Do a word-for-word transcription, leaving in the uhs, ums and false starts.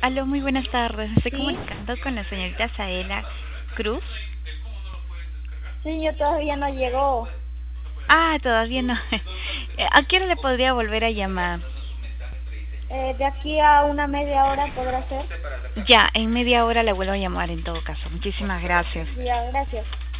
Aló, muy buenas tardes. Me estoy ¿Sí? comunicando con la señorita Saela Cruz. Sí, yo todavía no llegó. Ah, todavía no. Eh, ¿A qué hora le podría volver a llamar? Eh, de aquí a una media hora podrá ser. Ya, en media hora le vuelvo a llamar en todo caso. Muchísimas gracias. Ya, gracias.